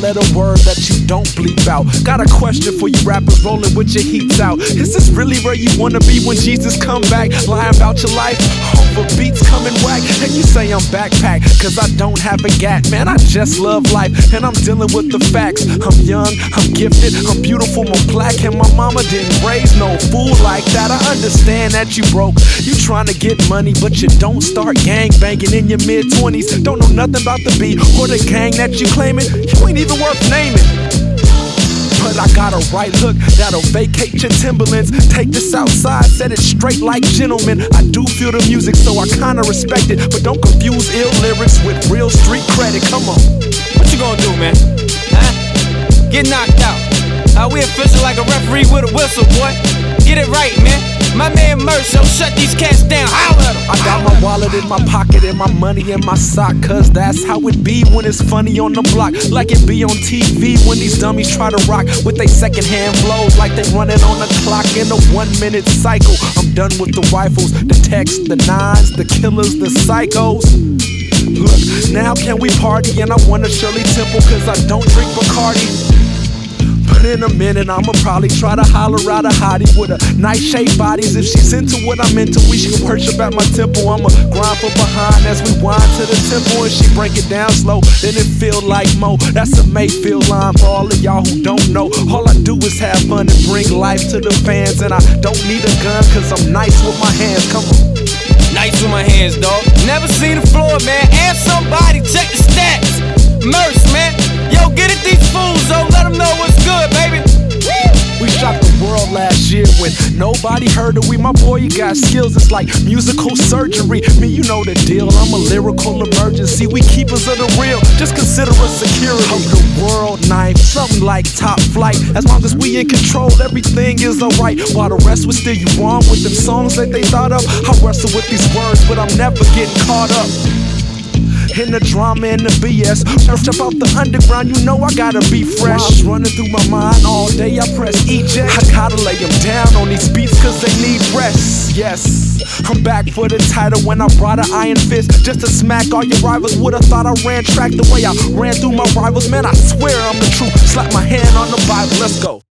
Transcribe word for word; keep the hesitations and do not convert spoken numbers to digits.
four-letter word that you don't bleep out. Got a question for you rappers rolling with your heats out. Is this really where you wanna be when Jesus come back? Lying about your life over beats coming whack. And you say I'm backpack cause I don't have a gat. Man, I just love life and I'm dealing with the facts. I'm young, I'm gifted, I'm beautiful, I'm black, and my mama didn't raise no fool like that. I understand that you broke, you trying to get money, but you don't start gang banging in your mid twenties. Don't know nothing about the beat or the gang that you claiming. You ain't even worth naming. But I got a right hook that'll vacate your Timberlands. Take this outside, set it straight like gentlemen. I do feel the music, so I kinda respect it, but don't confuse ill lyrics with real street credit. Come on. What you gonna do, man? Huh? Get knocked out. Uh, we official like a referee with a whistle, boy. Get it right, man. My man Merch, so shut these cats down. Holler at 'em. I got my wallet in my pocket and my money in my sock, cause that's how it be when it's funny on the block. Like it be on T V when these dummies try to rock with they secondhand blows like they running on the clock in a one minute cycle. I'm done with the rifles, the texts, the nines, the killers, the psychos. Look, now can we party? And I want a Shirley Temple cause I don't drink Bacardi. But in a minute I'ma probably try to holler out a hottie with a nice shaped bodies. If she's into what I'm into, we should worship at my temple. I'ma grind from behind as we wind to the temple, and she break it down slow, then it feel like Mo. That's a Mayfield line for all of y'all who don't know. All I do is have fun and bring life to the fans, and I don't need a gun cause I'm nice with my hands. Come on. Nice with my hands, dog. Never seen the floor, man. Ask somebody, check the stats. Merch, man. Yo, get at these fools, though. Let them know what's good, baby. We shocked the world last year when nobody heard of we. My boy, you got skills, it's like musical surgery. Me, you know the deal, I'm a lyrical emergency. We keepers of the real, just consider us security of the world knife, something like top flight. As long as we in control, everything is alright. While the rest was still you wrong with them songs that they thought of. I wrestle with these words, but I'm never getting caught up in the drama and the B S. Surfed up out the underground, you know I gotta be fresh. Running through my mind all day, I press eject. I gotta lay them down on these beats cause they need rest. Yes, I'm back for the title when I brought an iron fist just to smack all your rivals. Would've thought I ran track the way I ran through my rivals. Man, I swear I'm the truth. Slap my hand on the Bible, let's go.